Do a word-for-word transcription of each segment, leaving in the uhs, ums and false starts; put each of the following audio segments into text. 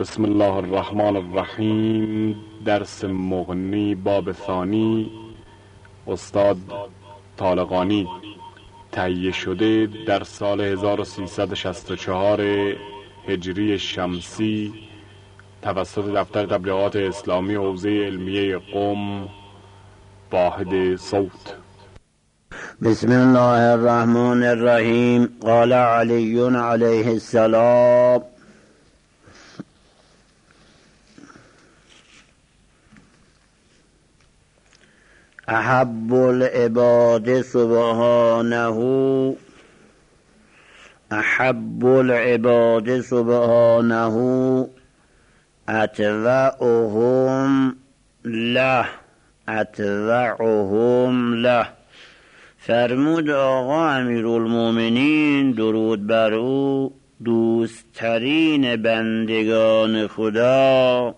بسم الله الرحمن الرحیم. درس مغنی باب ثانی، استاد طالقانی. تهیه شده در سال هزار و سیصد و شصت و چهار هجری شمسی توسط دفتر تبلیغات اسلامی حوزه علمیه قم، واحد صوت. بسم الله الرحمن الرحیم. قال علی علیه السلام: احب العباد سبحانه احب العباد سبحانه اتبعهم له اتبعهم له. فرمود آقا امیرالمومنین درود بر او: دوستترین بندگان خدا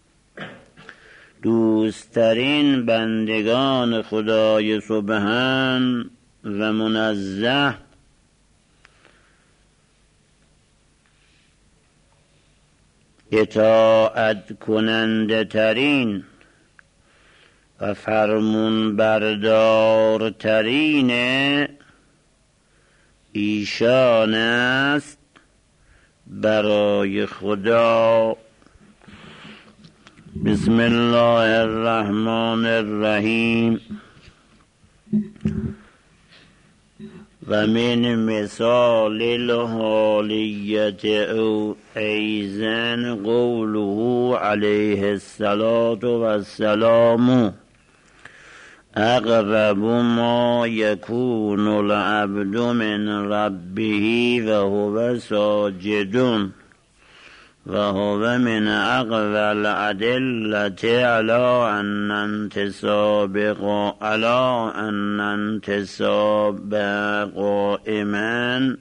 دوستترین بندگان خدای سبحان و منزه اطاعت کننده ترین و فرمون بردار ترین ایشان است برای خدا. بسم الله الرحمن الرحیم. و من مثال الحالیت او ایزن قوله علیه الصلاة والسلام: اقرب ما یکون العبد من ربه و هو ساجد و هو من اقوى الادلة على ان انتصاب على ان انتصاب قائما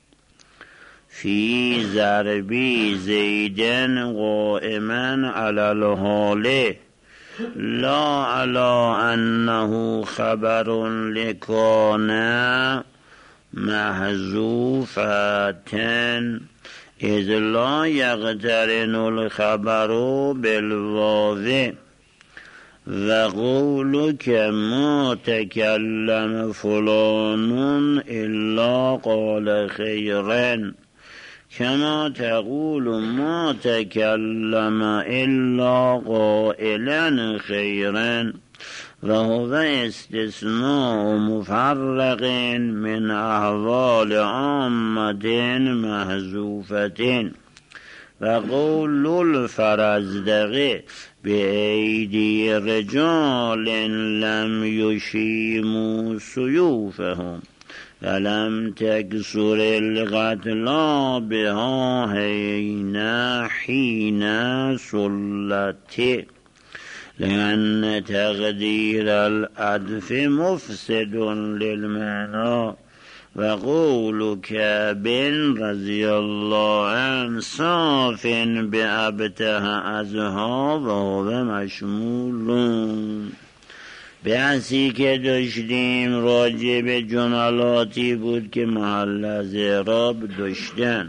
في ضرب زيد قائما على الحال لا على انه خبر لكان محذوفة اذ لا یقترن الخبر بالواو و قولک ما تکلم فلان الا قال خیرا کما تقول ما تکلم الا قائلا خیرا و هو استثناء مفرق من احوال عامة محذوفة. و قول الفرزدق بأيدي رجال لم يشيموا سيوفهم ولم تكسر القتلى بها حين حين سلته لأن تقدير العطف مفسد للمعنى. وقول كعب رضي الله عنه صاف بأبته أزها وهو مشمول. بحثی که داشتیم راجع به جملاتی بود که محل از اعراب داشتن.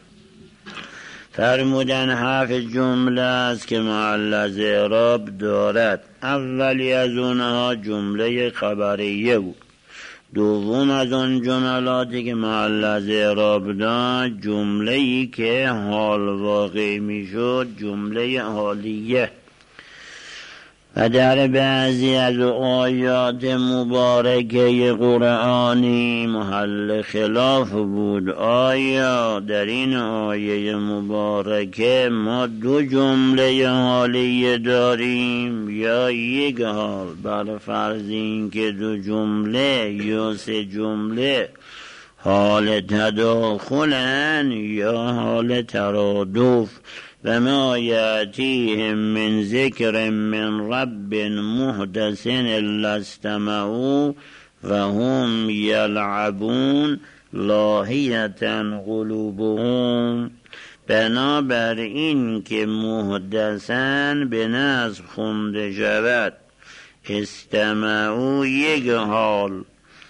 فرمودن هفت جمله است که محل از اعراب دارد. اولی از اونها جمله خبریه بود. دوم از اون جملاتی که محل از اعراب داشت جمله‌ای که حال واقع میشد جمله حالیه. و در بعضی از آیات مبارکه قرآنی محل خلاف بود. آیا در این آیه مبارکه ما دو جمله حالیه داریم یا یک حال؟ بر فرض این که دو جمله یا سه جمله حال تداخلن یا حال ترادف. و ما یأتیهم من ذکر من رب محدث الا استمعوا و هم یلعبون لاهیة قلوبهم. بنابر این که محدثن به نصب خونده شود، استمعوا یک حال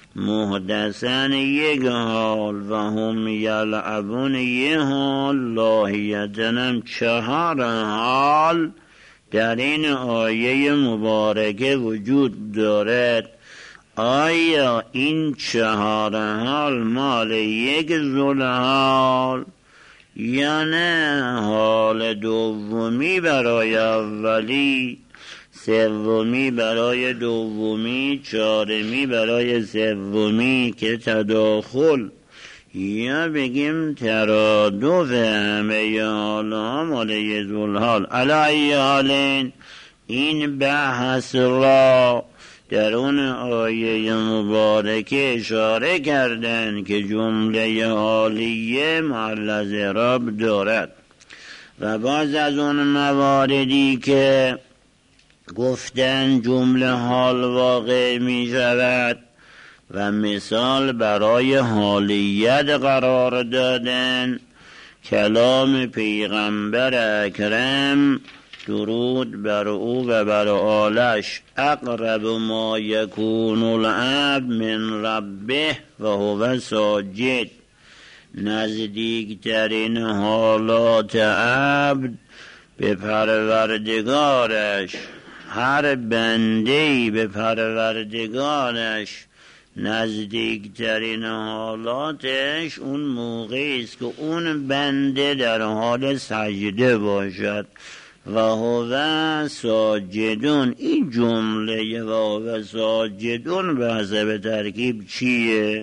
محدثن یک حال و هم یلعبون یک حال لاهیتنم چهار حال در این آیه مبارکه وجود دارد. آیا این چهار حال مال یک ذوالحال یا نه حال دومی برای اولی، سومی برای دومی، چهارمی برای سومی که تداخل، یا بگیم ترادف همه حالها مال یک ذوالحال. علی حالین این بحث را در اون آیه مبارکه اشاره کردن که جمله حالیه محل از اعراب دارد. و باز از اون مواردی که گفتن جمله حال واقع می شود و مثال برای حالیت قرار دادن کلام پیغمبر اکرم درود بر او و بر آلش، اقرب ما یکون العبد من ربه و هو ساجد، نزدیکترین حالات عبد به پروردگارش، هر بنده‌ای به پروردگارش نزدیکترین حالاتش اون موقعی است که اون بنده در حال سجده باشد. و هو ساجدون، این جمله و هو ساجدون به حسب ترکیب چیه؟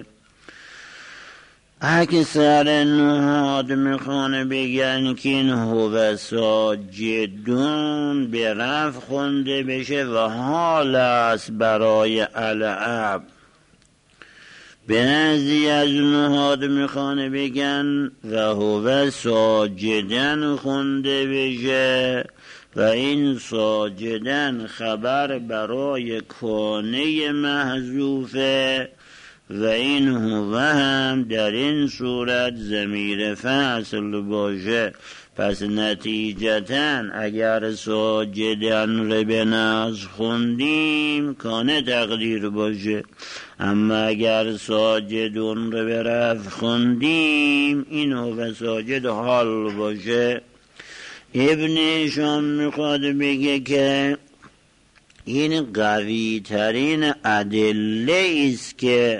اکثر نهاد میخوانه بگن که این هو ساجدون به رفع خونده بشه و حال است برای العبد. بعضی از نهاد میخوانه بگن و هو ساجدن خونده بشه و این ساجدن خبر برای کانه محذوفه و این هو هم در این صورت ضمیر فصل باشه. پس نتیجتاً اگر ساجدن رو به نصب خوندیم کانه تقدیر باشه، اما اگر ساجدون رو به رفع خوندیم این هو ساجد حال باشه. ابن شام میخواد بگه که این قوی ترین ادله است که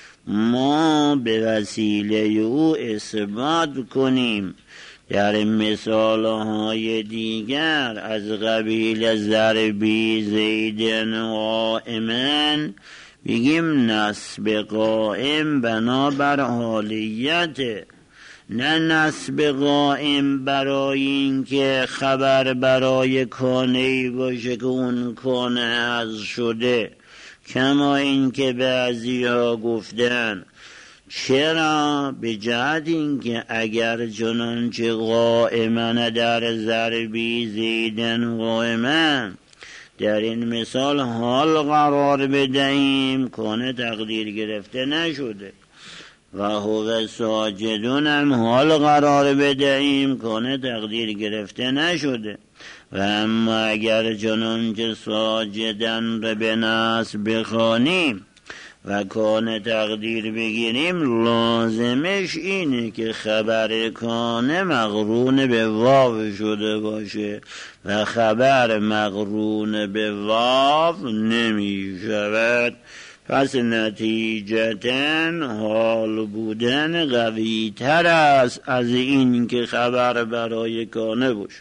ما به وسیله او اثبات کنیم. در مثالهای دیگر از قبیل ضربی زیدن قائمن بگیم نصب قائم بنابر حالیت، نه نصب قائم برای این که خبر برای کانه‌ای باشه که اون کانه از شده، کما این که بعضی ها گفتن چرا؟ به جهت این که اگر چنانچه قائمن در ضربی زیدن قائمن در این مثال حال قرار بدهیم کانه تقدیر گرفته نشده، و هو ساجدون هم حال قرار بدهیم کانه تقدیر گرفته نشده. و اما اگر چنانچه ساجدن را به نصب بخوانیم و کانه تقدیر بگیریم لازمش اینه که خبر کانه مقرون به واو شده باشه و خبر مقرون به واو نمی شود. پس نتیجتاً حال بودن قوی تر است از این که خبر برای کانه باشه.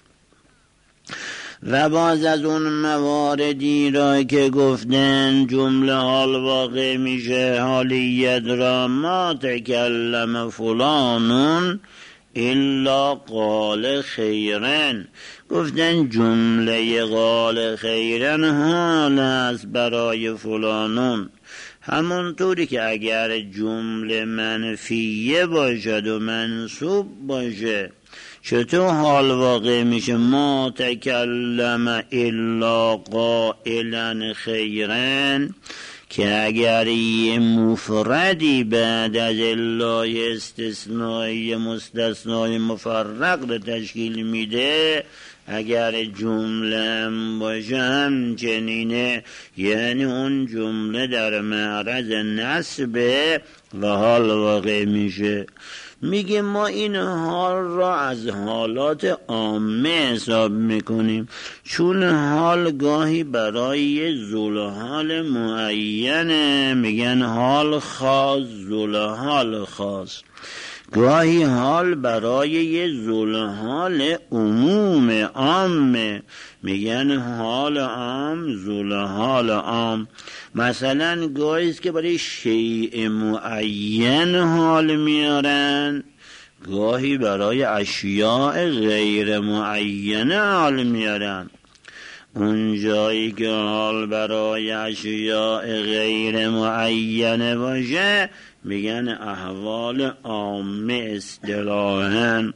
و باز از اون مواردی را که گفتن جمله حال واقع میشه حالیت را ما تکلم فلانون الا قال خیرن، گفتن جمله قال خیرن حال است برای فلانون، همونطوری که اگر جمله منفیه باشد و منصوب باشه چطور حال واقع میشه ما تکلم الا قائلا خیرن، که اگر یه مفردی بعد از الا استثنایی مستثنای مفرق رو تشکیل میده اگر جمله باشه همچنینه، یعنی اون جمله در معرض نصب و حال واقع میشه. میگه ما این حال را از حالات عامه حساب میکنیم، چون حال گاهی برای ذوالحال معینه میگن حال خاص، ذوالحال خاص. گاهی حال برای یه ذوالحال عموم عام میگن حال عام، ذوالحال عام. مثلا گاهی است که برای شیء معین حال میارن، گاهی برای اشیاء غیر معینه حال میارن. اون جایی که حال برای اشیاء غیر معینه باشه میگن احوال عامه اصطلاحاً.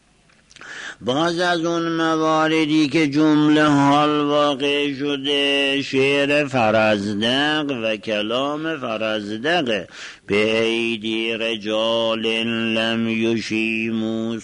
باز از اون مواردی که جمله حال واقع شده، شعر فرزدق و کلام فرزدق. به ایدی رجال لم یشیموا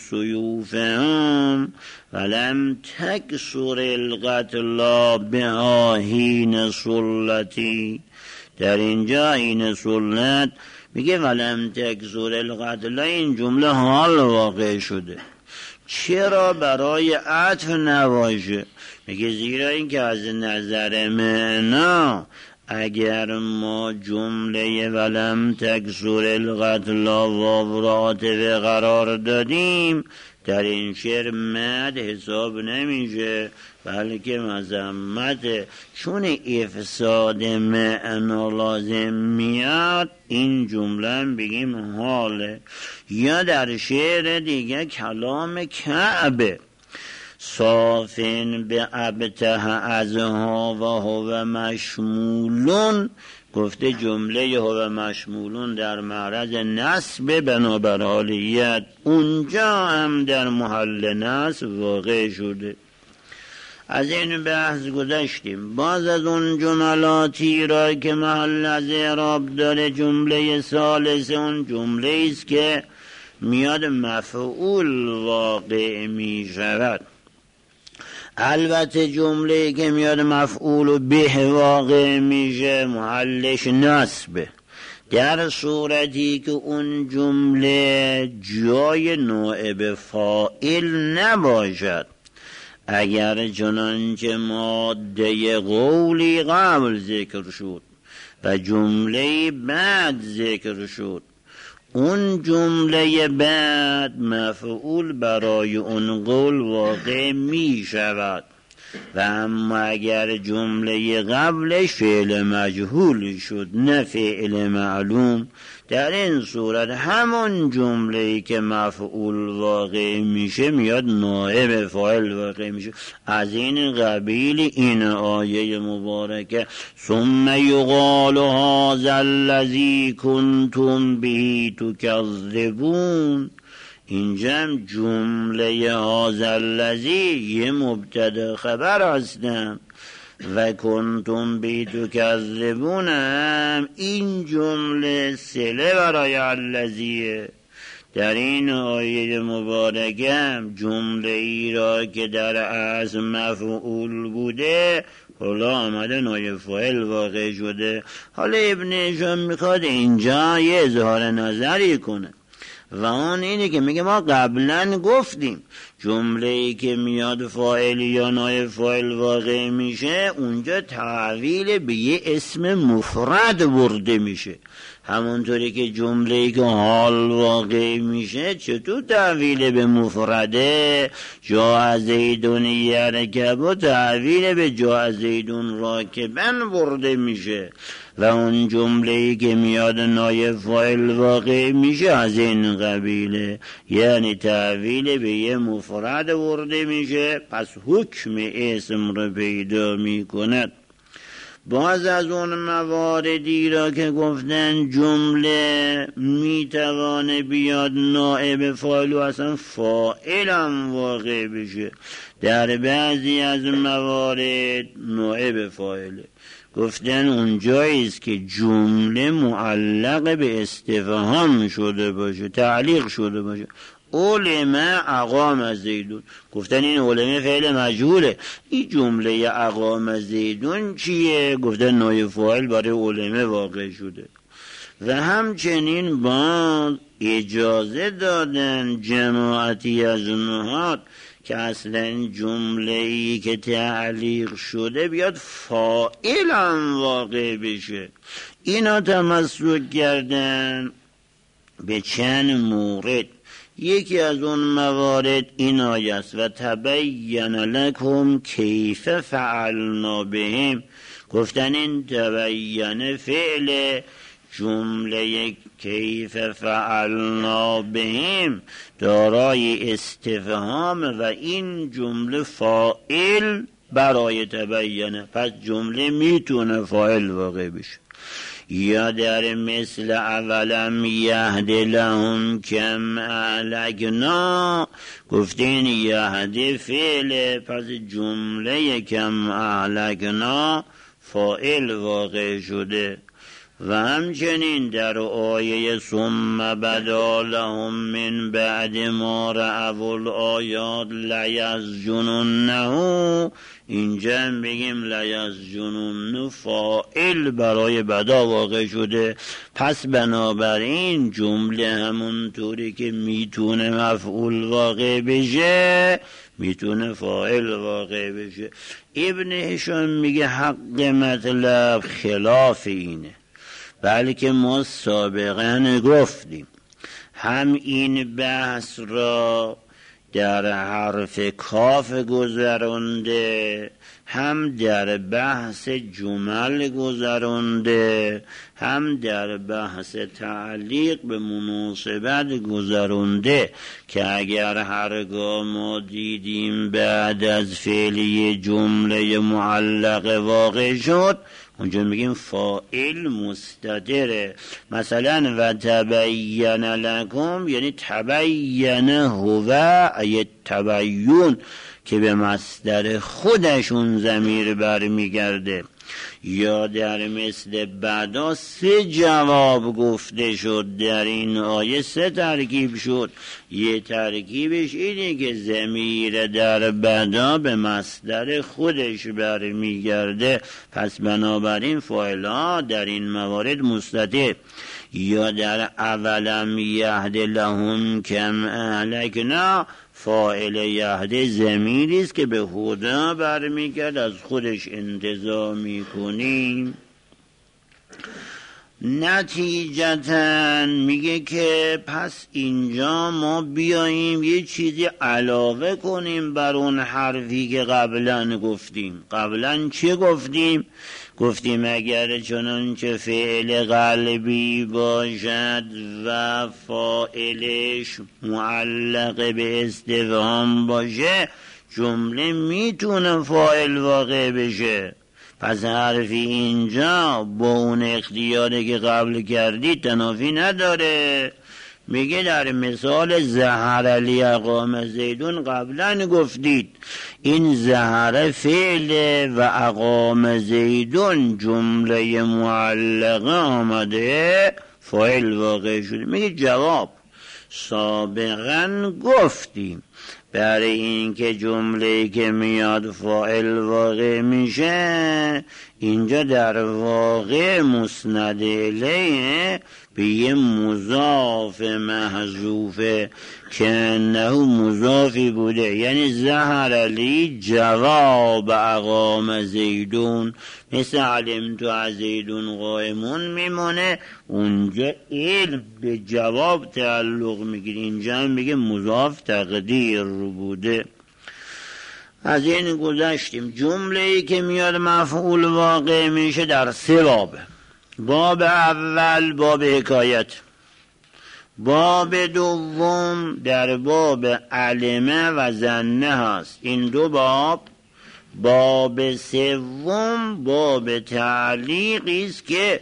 سیوفهم ولم تکسر القتلا بها حین سلتی. در اینجا این سلت میگه ولم تکسر القتلا، این جمله حال واقع شده. چرا برای عطف نباشه؟ میگه زیرا این که از نظر معنا اگر ما جمله ولم تکسر القتلا واو را عاطفه قرار دادیم، در این شعر مد حساب نمیشه بلکه مذمت، چون افساد معنا لازم میاد این جمله بگیم حاله. یا در شعر دیگه کلام کعبه صافین به ابته ازها و هو مشمولون، گفته جمله هو مشمولون در معرض نصب بنابر حالیت، اونجا هم در محل نصب واقع شده. از این بحث گذشتیم. باز از اون جملاتی را که محل از اعراب داره، جمله ثالث اون جمله است که میاد مفعول واقع می شود. البته جمله که میاد مفعول به واقع میشه محلش نصبه، در صورتی که اون جمله جای نائب فاعل نباشد. اگر چنانچه ماده قولی قبل ذکر شد و جمله بعد ذکر شد، اون جمله بعد مفعول برای اون قول واقع می شود. و اما اگر جمله قبلش فعل مجهول شد نه فعل معلوم، در این صورت همون جمله‌ای که مفعول واقع میشه میاد نائب فاعل واقع میشه. از این قبیل این آیه مبارکه ثم یقال هذا الذی کنتم به تکذبون. اینجا هم جمله هذا الذی یه مبتدا خبر هستم و کنتم به تکذبون هم این جمله صله برای الذیه. در این آیه مبارکه هم جمله ای را که در اصل مفعول بوده حالا آمده نایب فاعل واقع شده. حالا ابن هشام میخواد اینجا یه اظهار نظری کنه و اون اینه که میگه ما قبلا گفتیم جمله ای که میاد فاعل یا نایب فاعل واقع میشه اونجا تعویل به یه اسم مفرد برده میشه، همونطوری که جمله ای که حال واقع میشه چطور تعویل به مفرده؟ جا زیدون یرکب و تعویل به جا زیدون راکبن برده میشه. و اون جمله ای که میاد نایب فاعل واقع میشه از این قبیله، یعنی تعویل به یه مفرد برده میشه، پس حکم اسم رو پیدا میکند. باز از اون مواردی را که گفتن جمله میتوانه بیاد نائب فاعل و اصلا فاعل هم واقع بشه، در بعضی از موارد نائب فاعله. گفتن اونجایی است که جمله معلق به استفهام شده باشه، تعلیق شده باشه، علم اقام زیدون، گفتن این علم فعل مجهوله. این جمله اقام زیدون چیه؟ گفتن نایب فاعل برای علم واقع شده. و همچنین با اجازه دادن جماعتی از نهاد که اصلا جمله‌ای که تعلیق شده بیاد فاعل هم واقع بشه. اینا تمسک کردن به چند مورد. یکی از اون موارد این آیه است و تبین لکم کیف فعلنا بهم. گفتن این تبین فعل جمله کیف فعلنا بهم دارای استفهام و این جمله فاعل برای تبینه، پس جمله میتونه فاعل واقع بشه. یا در مثل اولم یهد لهم کم اهلکنا، گفتین یهد فعل، پس جمله کم اهلکنا فاعل واقع شده. و همچنین در آیه ثم بدا لهم من بعد ما رأوا الآیات لیسجننه، اینجا هم بگیم لیسجننه فاعل برای بدا واقع شده. پس بنابراین جمله همونطوری که میتونه مفعول واقع بشه میتونه فاعل واقع بشه. ابن هشام میگه حق مطلب خلاف اینه، بلکه ما سابقا گفتیم هم این بحث را در حرف کاف گذرانده، هم در بحث جمل گذرانده، هم در بحث تعلیق به مناسبت گذرانده، که اگر هرگاه ما دیدیم بعد از فعلی جمله معلق واقع شد اونجا میگیم فاعل مستتره. مثلا و تبین لکم یعنی تبین هو ای تبیون که به مصدر خودشون ضمیر برمیگرده. یا در مثل بعدا سه جواب گفته شد در این آیه، سه ترکیب شد. یه ترکیبش اینه که ضمیر در بعدا به مصدر خودش برمیگرده، پس بنابراین فاعل‌ها در این موارد مستتر. یا در اولم یهد لهم کم اهلکنا، فاعل یهد ضمیری است که به هدا برمیگرد، از خودش انتزاع میکنیم. نتیجتاً میگه که پس اینجا ما بیاییم یه چیزی علاوه کنیم بر اون حرفی که قبلا گفتیم. قبلا چه گفتیم؟ گفتیم اگر چنانچه فعل قلبی باشد و فاعلش معلق به استفهام باشه جمله میتونه فاعل واقع بشه. پس حرفی اینجا با اون اختیاری که قبل کردی تنافی نداره. میگه در مثال ظهر علی اقام زیدون قبلا گفتید این ظهر فعل و اقام زیدون جمله معلقه آمده فاعل واقع شده. میگه جواب سابقا گفتیم برای اینکه جمله‌ای که میاد فاعل واقع میشه اینجا در واقع مسند الیه به یه مضاف محذوفه که انه مضافی بوده، یعنی ظهر علی جواب اقام زیدون، مثل علمت از زیدون قائمون میمونه، اونجا علم به جواب تعلق میگیره، اینجا هم میگه مضاف تقدیر رو بوده. از این گذشتیم. جمله‌ای که میاد مفعول واقع میشه در سه باب. باب اول باب حکایت، باب دوم در باب علمه و ظنه هست. این دو باب. باب سوم باب تعلیقی است که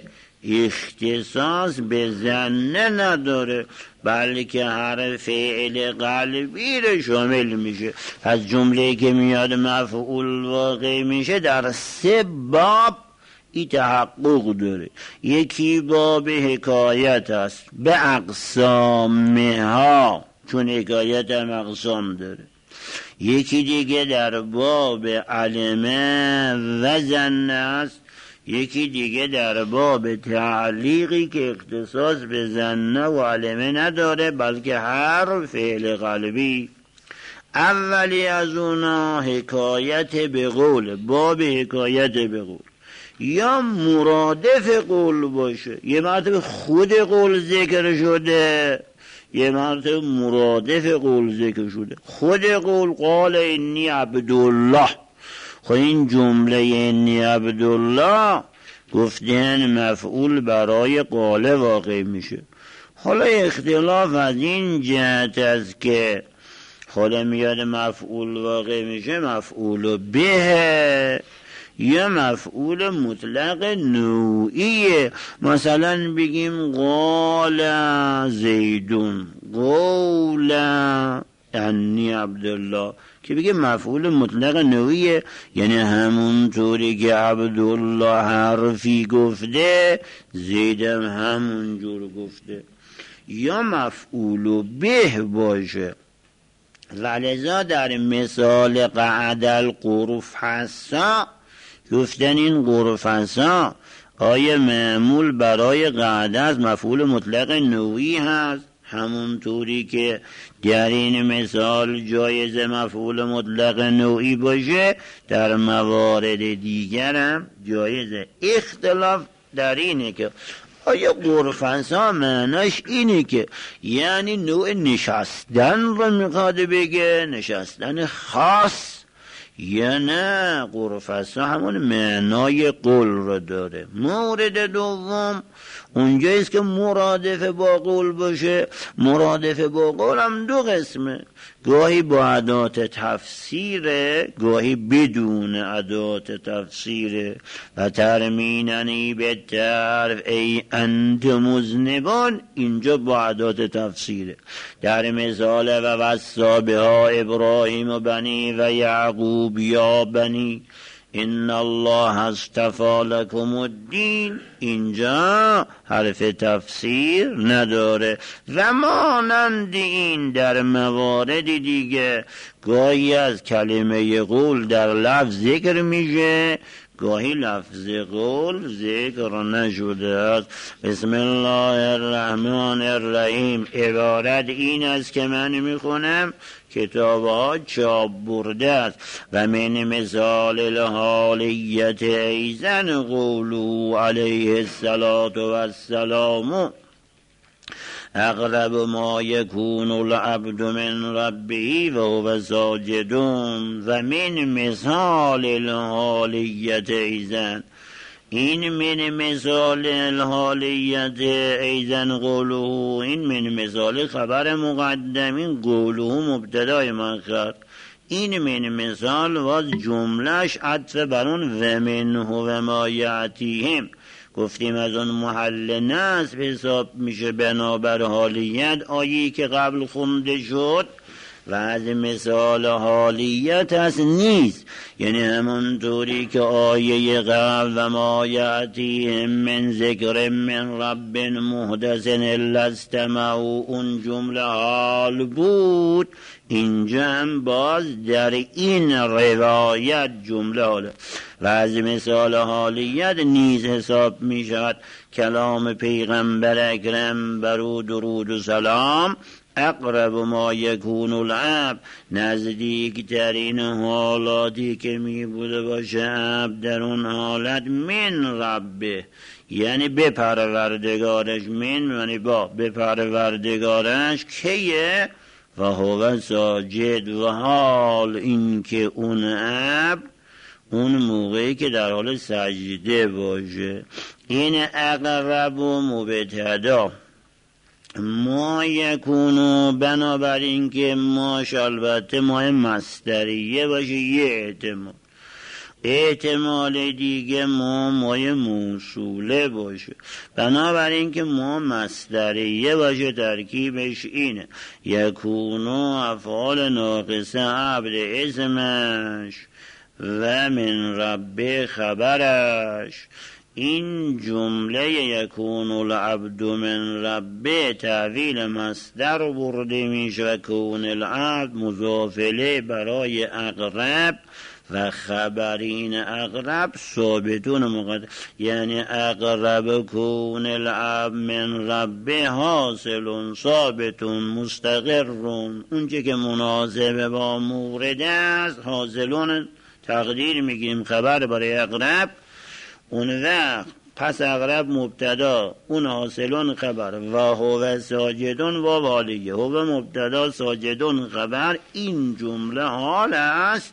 اختصاص به ظنه نداره بلکه هر فعل قلبی رو شامل میشه. پس جمله‌ای که میاد مفعول واقع میشه در سه باب این تحقق داره. یکی باب حکایت است به اقسامها چون حکایت هم اقسام داره. یکی دیگه در باب علمه و ظن است، یکی دیگه در باب تعلیقی که اختصاص به ظن و علمه نداره بلکه هر فعل قلبی. اولی از اونا حکایت به قول، باب حکایت به قول، یا مرادف قول باشه. یه مرتبه خود قول ذکر شده، یه مرتبه مرادف قول ذکر شده. خود قول قال انی عبدالله، خب این جمله انی عبدالله گفتن مفعول برای قال واقع میشه. حالا اختلاف از این جهت است که حالا میاد مفعول واقع میشه مفعول به یا مفعول مطلق نوعیه. مثلا بگیم قال زیدون قول انی عبدالله که بگیم مفعول مطلق نوعیه، یعنی همون طوری که عبدالله حرفی گفته زیدم همون جور گفته. یا مفعول به باشه. ولذا در مثال قعد القرفصا گفتن این قرفصا آیه معمول برای قعده از مفعول مطلق نوعی هست، همون طوری که در این مثال جایز مفعول مطلق نوعی باشه در موارد دیگر هم جایزه. اختلاف در اینه که آیا قرفصا معناش اینه که یعنی نوع نشستن رو میخواد بگه، نشستن خاص، یا نه قرفصا همون معنای قول رو داره. مورد دوم اونجاییست که مرادف با قول باشه. مرادف با قول هم دو قسمه، گاهی با ادات تفسیره گاهی بدون ادات تفسیره. و ترمیننی به طرف ای انت مذنبان، اینجا با ادات تفسیره. در مثال و وصا بها ابراهیم و بنی و یعقوب یا بنی ان الله اصطفی لکم الدین، اینجا حرف تفسیر نداره. و مانند این در موارد دیگه گاهی از کلمه قول در لفظ ذکر میشه، گاهی لفظ قول ذکر نشده است. بسم الله الرحمن الرحیم عبارت این است که من میخونم، کتاب ها چاپ برده است. و من مثال الحالیت ایزن قولو علیه الصلاة و السلام اقرب ما یکون العبد من ربه و هو ساجدون. و من مثال الحالیت ایزن، این من مثال الحالیت ایزن قولو، این من مثال خبر مقدم، این قولو مبتدای مؤخر. این من مثال واز جملهش عطف برون و منه و ما یعتیهم، گفتیم از اون محل نصب حساب میشه بنابر حالیت آیه‌ای که قبل خونده شد. و از مثال حالیت هست نیست، یعنی همون طوری که آیه قبل و ما یأتیهم من ذکر من رب محدث الا استمعوا اون جمله حال بود، اینجا هم باز در این روایت جمله حاله. و از مثال حالیت نیز حساب می شود کلام پیغمبر اکرم برو درود و سلام اقرب ما یکون العبد، نزدیک ترین حالاتی که می بوده باشه عبد در اون حالت من ربه، یعنی به پروردگارش، من یعنی با به پروردگارش کیه و هو ساجد، و حال این که اون عبد اون موقعی که در حال سجده باشه. این اقرب و مبتدا ما یکونو، بنابراین که ماش البته ماه مصدریه باشه یه احتمال، احتمال دیگه ما مای موصوله باشه. بنابراین که ما مصدریه باشه ترکیبش اینه یکونو افعال ناقصه عبد اسمش و من رب خبرش. این جمله یکون العبد من ربه تعویل مصدر برده میشه و کون العبد مضافله برای اقرب و خبرین اقرب ثابتون مقدر، یعنی اقرب کون العبد من ربه حاصل ثابتون مستقرون، اونچه که مناسب با مورد است حاصلون تقدیر میگیم خبر برای اقرب. اون وقت پس اقرب مبتدا، اون حاصلون خبر و هو ساجدون و والیه، هو مبتدا ساجدون خبر. این جمله حال است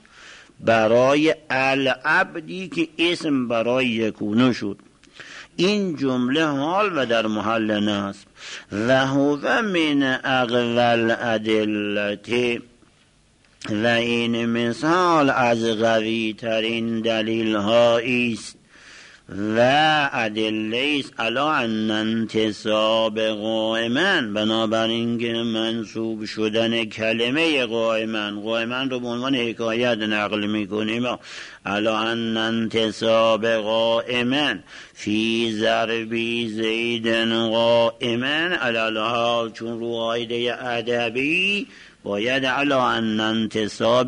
برای العبدی که اسم برای یکونه شد. این جمله حال و در محل نصب. و هو من اقوال ادلته، و این مثال از قوی ترین دلیل هایی است و ادله است علا ان انتصاب قائما، بنابراین که منصوب شدن کلمه قائما، قائما رو به عنوان حکایت نقل میکنیم، علا ان انتصاب قائما فی ضربی زیدن قائما علی، چون رو قاعده ادبی باید علا ان انتصاب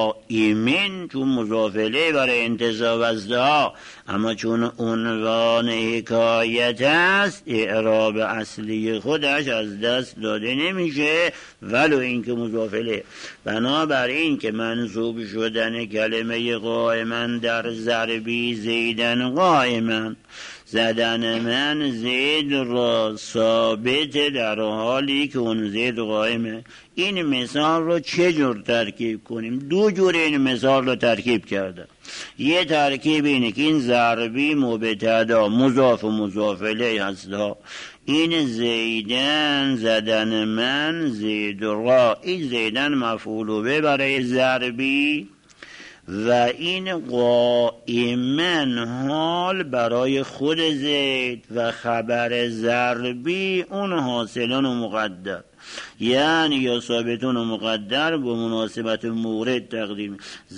قائمین چون مضافله برای انتصاب است، اما چون عنوان حکایت است اعراب اصلی خودش از دست داده نمیشه ولو اینکه مضافله. بنابراین که منصوب شدن کلمه قائما در ضربی زیدن قائما، زدن من زید را ثابت در حالی که اون زید قائمه. این مثال رو چه جور ترکیب کنیم؟ دو جور این مثال رو ترکیب کرده. یه ترکیب اینه که این ضربی مبتدا مضاف و مضاف الیه هست، این زیدن زدن من زید را، این زیدن مفعول به برای ضربی و این قائمن حال برای خود زید و خبر ضربی اون حاصلان و مقدر، یعنی یا ثابتون و مقدر با مناسبت مورد تقدیم.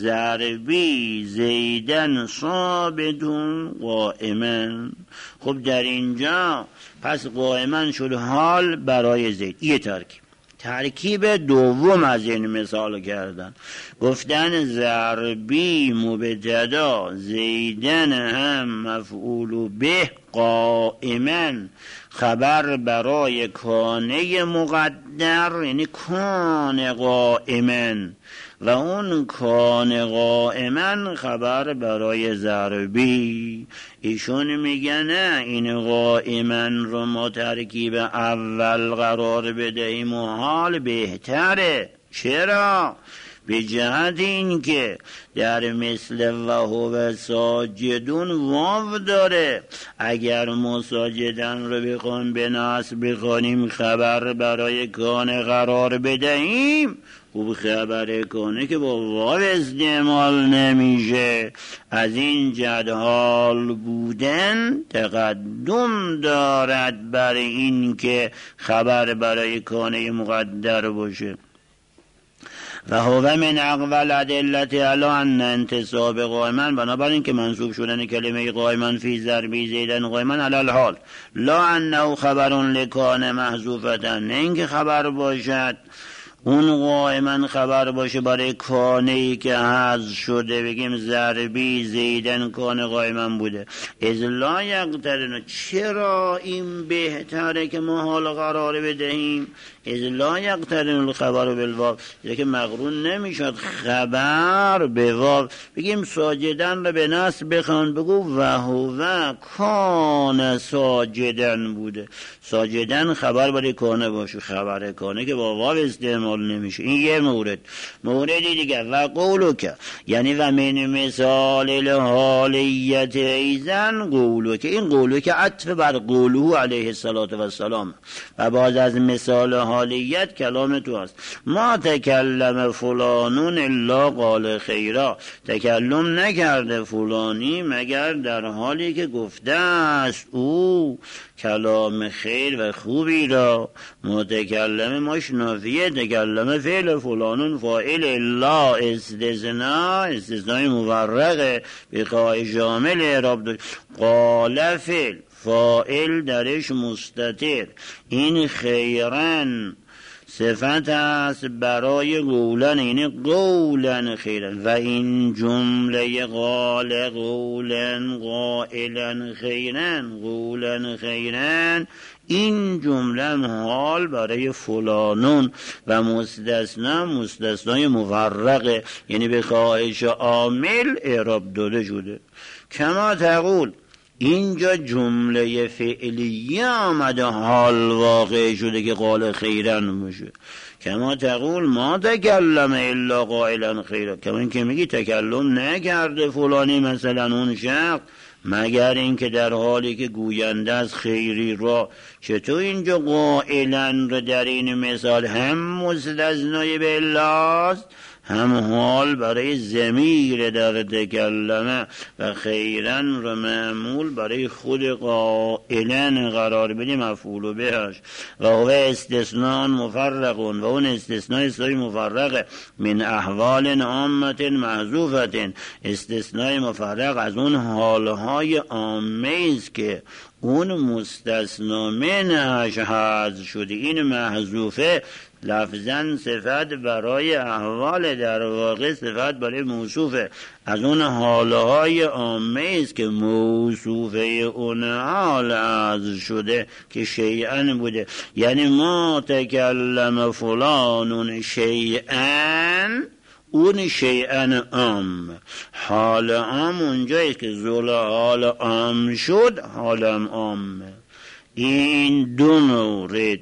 ضربی زیدن ثابتون قائمن. خب در اینجا پس قائمن شد حال برای زید. یه ترکیب. ترکیب دوم از این مثال کردن، گفتن ضربی مبتدا زیدن هم مفعول به قائمن خبر برای کانه مقدر، یعنی کان قائمن، و اون کان قائمن خبر برای ضربی. ایشون میگن نه، این قائمن رو ما ترکیب اول قرار بدهیم و حال بهتره. چرا؟ به جهت این که در مثل و هو ساجدون واو داره. اگر ما ساجدن رو بخوام به نصب بخوانیم خبر برای کان قرار بدهیم، خوب خبر کنه که با واو استعمال نمیشه. از این جد حال بودن تقدم دارد بر این که خبر برای کانه مقدر باشه. و هو من اقوال ادلت علی ان انتصاب قائما، بنابراین که منصوب شدن کلمه قائما فی ضربی زیدن قائما علی الحال لا انه خبر لکان محذوفه، نه اینکه خبر باشد اون قائما خبر باشه برای کانه ای که حذف شده، بگیم ضربی زیدن کان قائما بوده. از لا یقترن، چرا این بهتره که ما حال قرار بدهیم؟ از لا یقترن الخبر بالواو، که مقرون نمیشد خبر به واو. بگیم ساجدن رو به نصب بخوان، بگو و هو کان ساجدن بوده، ساجدن خبر برای کانه باشه، خبر کانه که با واو استعمال نمیشه. این یه مورد. موردی دیگه و قولو که، یعنی و من مثال الحالیت ایزن قولو که، این قولو که عطف بر قولو علیه السلام و باز از مثال حالیت کلام تو هست. ما تکلم فلانون الا قال خیرا، تکلم نکرده فلانی مگر در حالی که گفته است او کلام خیر و خوبی را متکلم مشنافیه تکلم فعل فلانون فاعل الا استثناء استثناء مفرقه بخواه شامل اعراب داره. قال فعل فاعل درش مستتر، این خیرن صفت است برای قولن، یعنی قولن خیرن. و این جمله قال قولن قائلن خیرن قولن خیرن، این جمله حال برای فلانون و مستثنا مستثنای مفرقه، یعنی به خواهش عامل اعراب داده شده. کما تقول اینجا جمله فعلیه آمده حال واقع شده که قال خیرن باشه. کما تقول ما تکلم الا قائلا خیرن، کما این که میگی تکلم نکرده فلانی مثلا اون شخص مگر این که در حالی که گوینده از خیری را. چطور اینجا قائلا را در این مثال هم مستثنای به الاست هم حال برای ضمیر در تکلمه و خیرن را معمول برای خود قائلن قرار بدیم مفعول بهش. و هو استثناء مفرقون، و اون استثناء سوی مفرقه من احوال عامت محذوفت، استثناء مفرق از اون حالهای عامه است که اون مستثنا منش حذف شده. این محذوفه لفظاً صفت برای احوال، در واقع صفت برای موصوفه از اون حالهای عامه است که موصوفه اون حال حذف شده که شیئن بوده. یعنی ما تکلم فلانون شیئن، اون شیئن عام، حال عام اونجایی که زول حال عام شد حالم عام. این دو مورد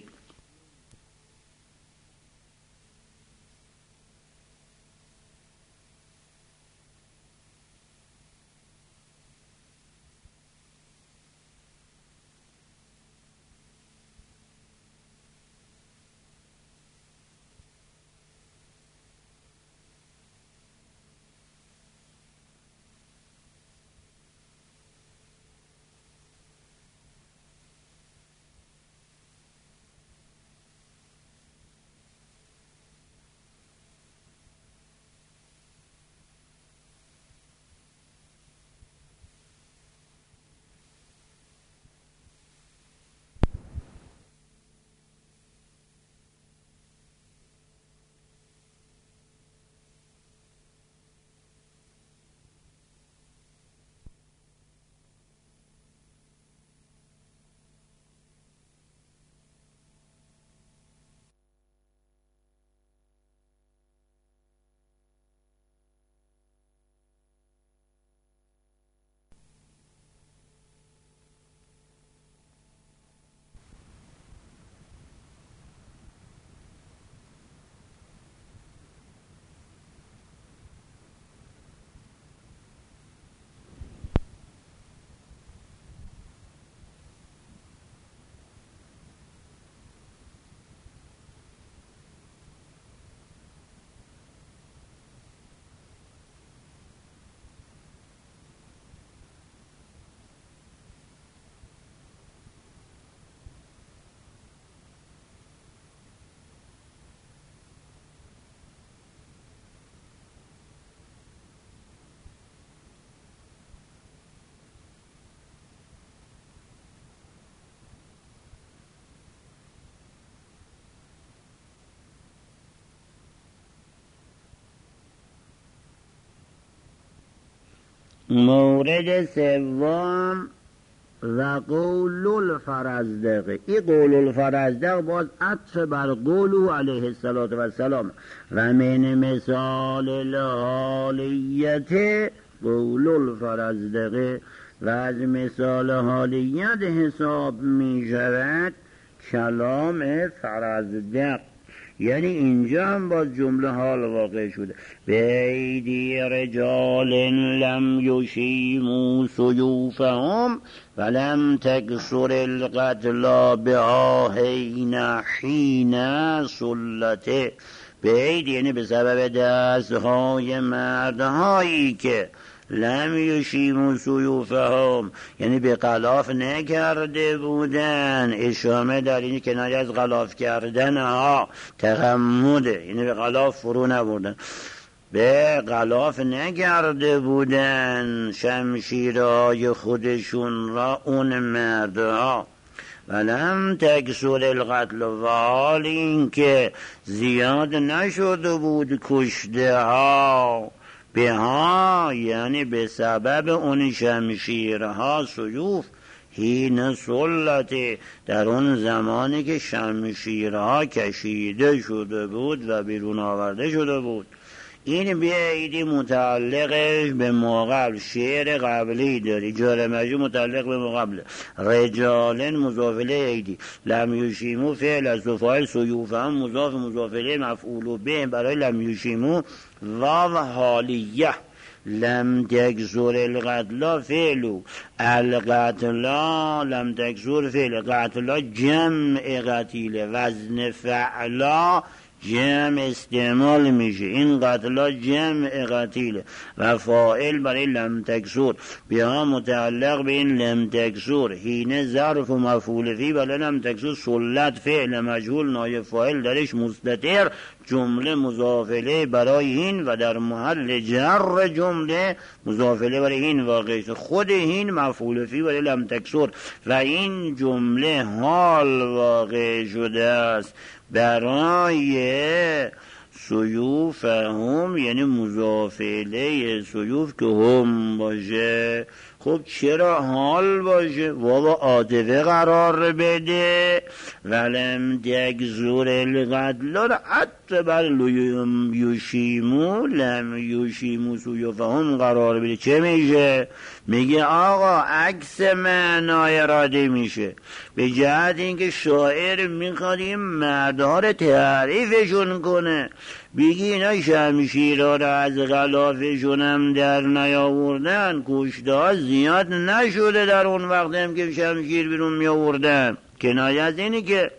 مورد سوم و قول الفرزدق. این قول الفرزدق باز عطف بر قولو علیه السلام و من مثال الحالیت قول الفرزدق، و از مثال حالیت حساب می شود کلام فرزدق. یعنی اینجا هم باز جمله حال واقع شده. بیدی رجال لم یشیمو سیوفهم ولم تکسر القتلا بآهین حین سلته. بید یعنی به سبب دستهای مردهایی که لم یشیموا سیوفهم، یعنی به غلاف نکرده بودن. اشامه در این کنایه از غلاف کردن ها تغمده، یعنی به غلاف فرو نبردن، به غلاف نکرده بودن شمشیرهای خودشون را اون مردها. ولم تکسر القتل، و حال این که زیاد نشده بود کشته ها به ها، یعنی به سبب اون شمشیرها سیوف، حین سلط، در اون زمانی که شمشیرها کشیده شده بود و بیرون آورده شده بود. این بیاییدی متعلقش به ماقبل، شعر قبلی داری، جار مجرور متعلق به ماقبل. رجالن مضافله ایدی، لم یشیمو فعل از فاعل، سیوفهم مضاف مضافله مفعول به برای لم یشیمو، واو حالیه. لم تکسر القتل فعلو، القتلا لم تکسر فعل، قتلا جمع قتیله، وزن فعلا جمع استعمال میشه، این قتلا جمع قتیله و فاعل برای لم تکسر بیا متعلق به این لم تکسر، حین ظرف و مفعول فی برای لم تکسر، سلت فعل مجهول نایب فاعل درش مستتر، جمله مضافله برای این و در محل جر جمله مضافله برای این واقع شد. خود این مفعول فی برای لم تکسر و این جمله حال واقع شده است برای سیوف هم، یعنی مضافله سیوف که هم باشه. خب چرا حال باشه؟ واو عاطفه قرار بده. ولم تکسر القتل را حتی بر لم یشیمو، لم یشیمو سیوفهم قرار بده. چه میشه؟ میگه آقا عکس معنای اراده میشه، به جهت اینکه شاعر میخواد این مردها رو تعریفشون کنه، بگی اینا شمشیرها را از غلافشون هم در نیاوردن، کشته ها زیاد نشده در اون وقت هم که شمشیر بیرون میآوردن. کنایه از اینی که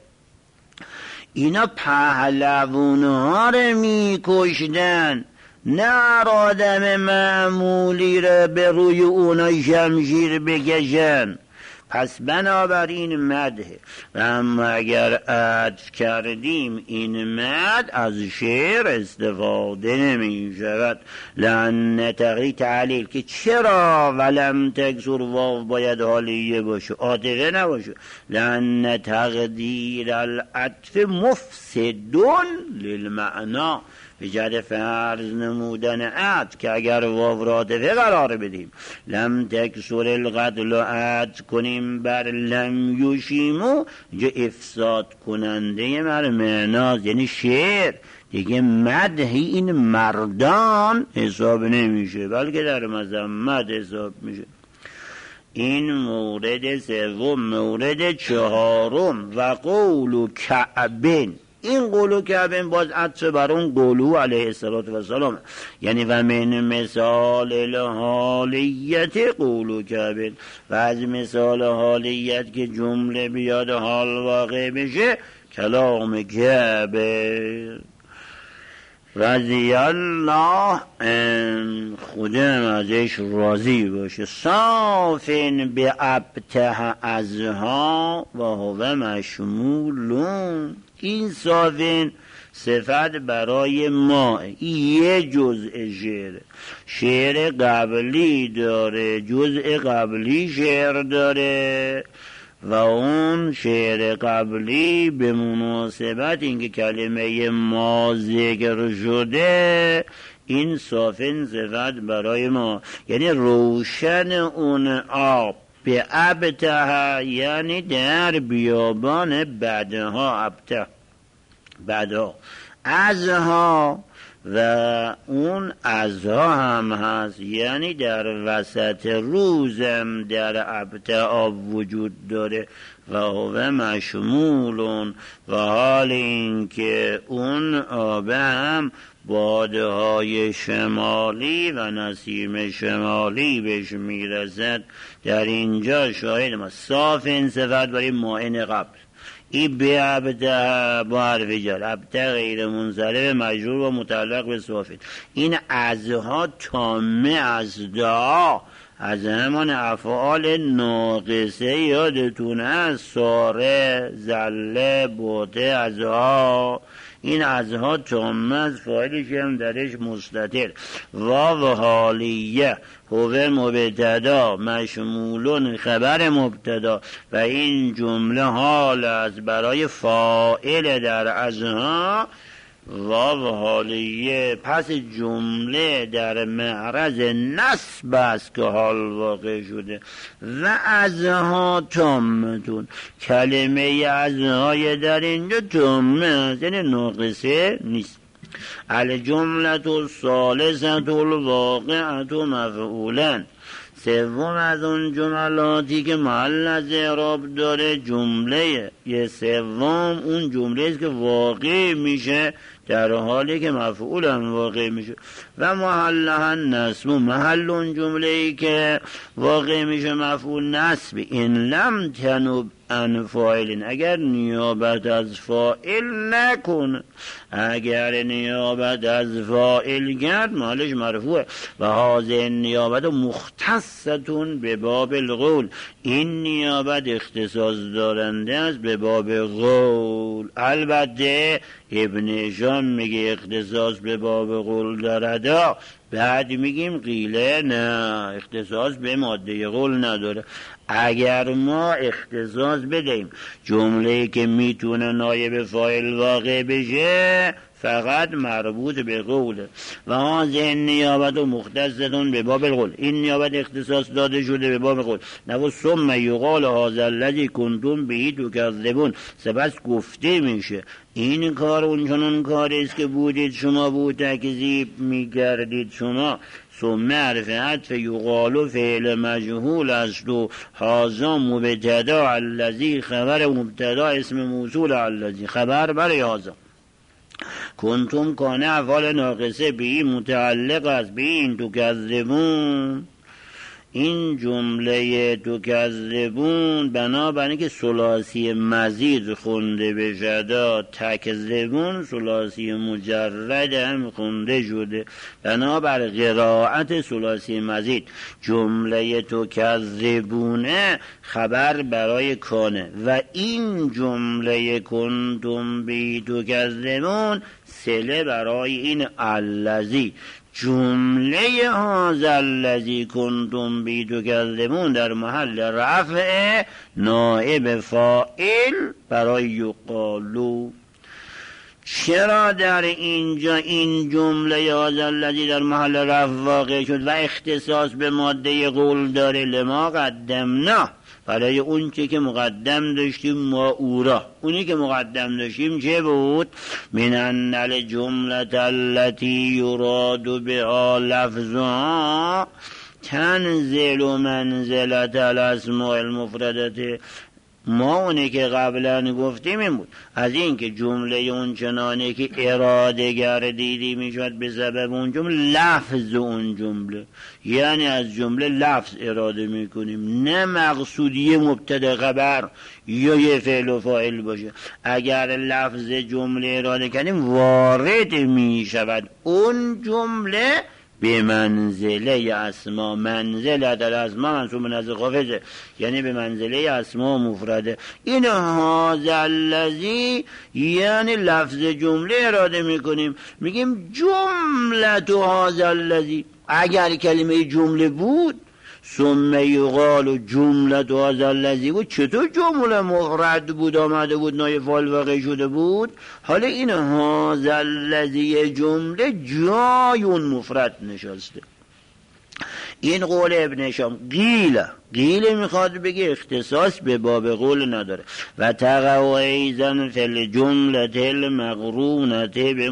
اینا پهلوان ها رو میکشدن، نه آدم معمولی رو به روی اونا شمشیر بکشن. پس بنابراین مده. و اما اگر عطف کردیم این مد از شعر استفاده نمی شود. لأن تقدیر تعلیل که چرا ولم تکسر واو باید حالیه باشه، عاطفه نباشه. لأن تقدیر العطف مفسدون للمعنا، به جهت فرض نمودن عطف که اگر واو را عاطفه قرار بدیم، لم تکسر القتل عطف کنیم بر لم یشیمو، اینجا افساد کننده مر معناست، یعنی شعر دیگه مدحی این مردان حساب نمیشه، بلکه در مذمت حساب میشه. این مورد سوم. مورد چهارم و قول کعبین، این قولو کعبین باز عطف بر اون قولو علیه السلام، یعنی و من مثال الحالیت قولو کعبین، و از مثال حالیت که جمله بیاد حال واقع بشه کلام کعبه رضی الله خودم ازش راضی باشه. صافن به ابته ازها و هو مشمولون، این صافن صفت برای ما، یه جزء شعر شعر قبلی داره، جزء قبلی شعر داره و اون شعر قبلی به مناسبت اینکه کلمه ما ذکر شده، این صافن صفت برای ما، یعنی روشن اون آب به ابته، یعنی در بیابان بعدها، ابته بعدها، ازها و اون ازها هم هست، یعنی در وسط روزم در ابته آب وجود داره. و هو مشمولون، و حال این که اون آب هم باده های شمالی و نسیم شمالی بهش میرسد. در اینجا شاهد ما صاف این صفت برای مائن قبل، این به ابته با حرف جر، ابته غیر منصرف مجرور و متعلق به صافت. این ازها تامه از دعا، از همان افعال ناقصه یادتونه است، ساره، زله، بوته، ازها. این ازها تامه از فاعلش هم درش مستتر. واو حالیه هو مبتدا مشمولون خبر مبتدا و این جمله حال از برای فاعل در ازها. واو حالیه پس جمله در معرض نصب است که حال واقع شده. و ازها تامتون، کلمه ازهای در اینجا تامه است، یعنی ناقصه نیست. الجملة الثالثة الواقعة مفعولا، سوم از اون جملاتی که محل از اعراب داره جمله یه سوم اون جمله است که واقع میشه در حالی که مفعول هم واقع میشه. و محلها نصب، محل اون جمله ای که واقع میشه مفعول نصب. این لم تنب عن فاعل، اگر نیابت از فاعل نکنه، اگر نیابت از فاعل کرد مالش مرفوعه. و هذه نیابت مختصتون به باب القول، این نیابت اختصاص دارنده است به باب قول. البته ابن هشام میگه اختصاص به باب قول دارد، بعد میگیم قیله نه، اختصاص به ماده قول نداره. اگر ما اختصاص بدهیم جمله‌ای که میتونه نایب فاعل واقع بشه فقط مربوط به قوله. و هذه نیابت و مختصتون به باب القول، این نیابت اختصاص داده شده به باب قول. نو ثم یقال هذا الذی کنتم به تکذبون، سپس گفته میشه این کار اون چنان کاری است که بودید شما بود تکذیب میکردید شما. ثم حرف عطف یقال فعل مجهول است و هذا مبتدا الذی خبر مبتدا اسم موصول الذی خبر برای هذا. کنتم کانه افعال ناقصه به این متعلق است به این تکذبون. این جمله تکذبون بنابراین که ثلاثی مزید خونده بشه، تکذبون ثلاثی مجرد هم خونده شده بنابر قرائت ثلاثی مزید. جمله تکذبونه خبر برای کانه و این جمله کنتم بی تکذبون صله برای این الذی. جمله هذا الذی کنتم بی تکذبون در محل رفع نائب فاعل برای یقالو. چرا در اینجا این جمله هذا الذی در محل رفع واقع شد و اختصاص به ماده قول داره؟ لما قدمنا، برای اون چه که مقدم داشتیم ما اورا. اونی که مقدم داشتیم چه بود؟ من ان الجمله التي یراد بها لفظها تنزل منزلة الاسماء المفردة. ما اونی که قبلا گفتیم این بود، از این که جمله اون چنانه که اراده گردیدی میشود به سبب اون جمله، لفظ اون جمله، یعنی از جمله لفظ اراده میکنیم، نه مقصودی مبتدا خبر یا یه فعل و فاعل باشه. اگر لفظ جمله اراده کردیم وارد میشود اون جمله به منزله اسما. منزله در اسما منصوب نزد خافضه، یعنی به منزله اسما مفرده. این هذا الذی یعنی لفظ جمله اراده میکنیم، میگیم جمله تو هذا الذی. اگر کلمه جمله بود ثم یقال جمله تو هذا الذی بود، چطور جمله مفرد بود آمده بود نایب فاعل واقع شده بود؟ حالا این هذا الذی جمله جای اون مفرد نشسته. این قول ابن هشام. قیل قیل میخواد بگه اختصاص به باب قول نداره. و تقع ایضا فی الجمله المقرونة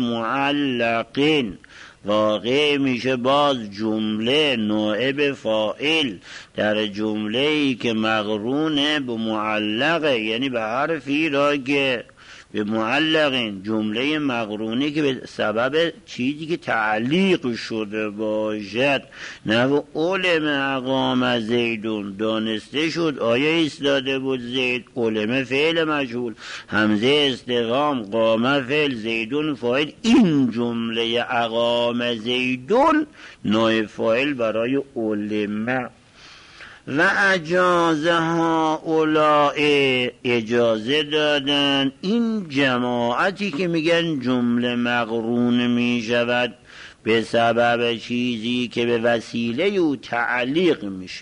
بمعلقین، واقع میشه باز جمله نائب فاعل در جمله ای که مقرونه به معلقه، یعنی به حرفی را که به معلقین جمله مقرونی که به سبب چیزی که تعلیق شده باشد. نه علم اقام زیدون دانسته شد آیا ایستاده بود زید، علم فعل مجهول، همزه استفهام، قام فعل، زیدون فاعل. این جمله اقام زیدون نائب فاعل برای علم. و اجازه ها اولائه اجازه دادن این جماعتی که میگن جمله مقرون میشود به سبب چیزی که به وسیله او تعلیق میشه.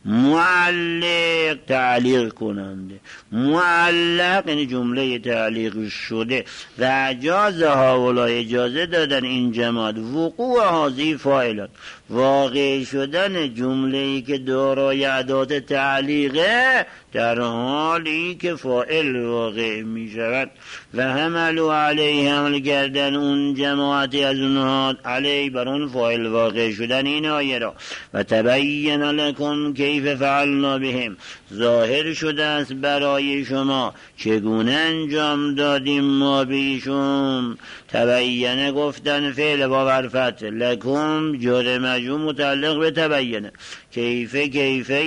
معلق تعلیق کننده، معلق یعنی جمله تعلیق شده. و اجازه هاولا اجازه دادن این جماعت وقوع هذه فاعلات واقع شدن جمله‌ای که دارای ادات تعلیقه در حالی که فاعل واقع می شود. و حملوا علیه حمل کردن اون جماعتی از اونها علیه بر اون فاعل واقع شدن این آیه را. و تبین لکم کیف فعلنا بهم ظاهر شده است برای شما چگونه انجام دادیم ما بیشون. تبینه گفتن فعل با برفت، لکم جر مجموع متعلق به تبینه، کیفه کیفه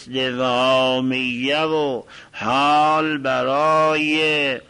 استفهامیه و حال برای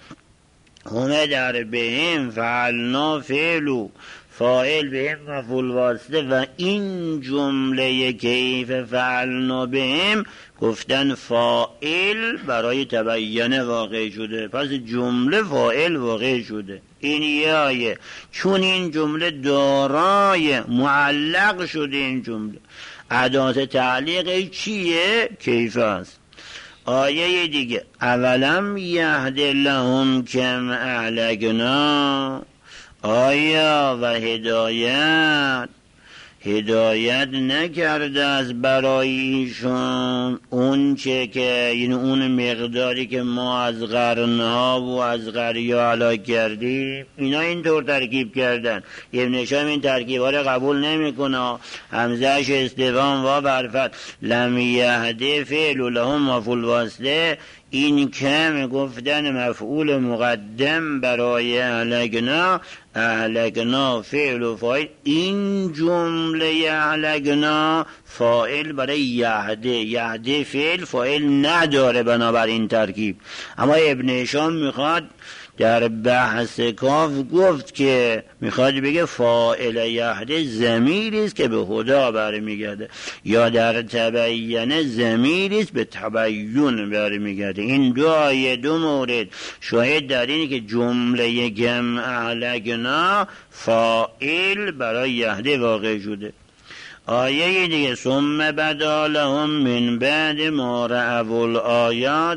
همه در بهم فعلنا فعلو فاعل بهم مفعول واسطه. و این جمله کیف فعلنا بهم گفتن فاعل برای تبینه واقع شده، پس جمله فاعل واقع شده. این یه آیه چون این جمله دارای معلق شده، این جمله ادات تعلیق چیه؟ کیف است. آیه دیگه اولم یهد لهم کم اهلکنا، آیا و هدایت هدایت نکرده است برای ایشون اون چه که یعنی اون مقداری که ما از قرنها و از قریا هلاک کردیم. اینا اینطور ترکیب کردن. ابن هشام این ترکیبا رو قبول نمیکنه. همزهش استفهام و برفت، لم یهده فعل لهم مفعول واسطه، این کم گفتن مفعول مقدم برای اهلکنا، اهلکنا فعل و فاعل. این جمله اهلکنا فاعل برای یهده، یهده فعل فاعل نداره بنابراین ترکیب. اما ابن هشام میخواد در بحث کاف گفت که میخواد بگه فاعل یهده ضمیری است که به هدا برمیگرده، یا در تبینه ضمیری است به تبین برمیگرده. این دو آیه دو مورد شاهد در اینه که جمله گم اهلکنا فاعل برای یهده واقع شده. آیه دیگه ثم بدا لهم من بعد ما رأوا الآیات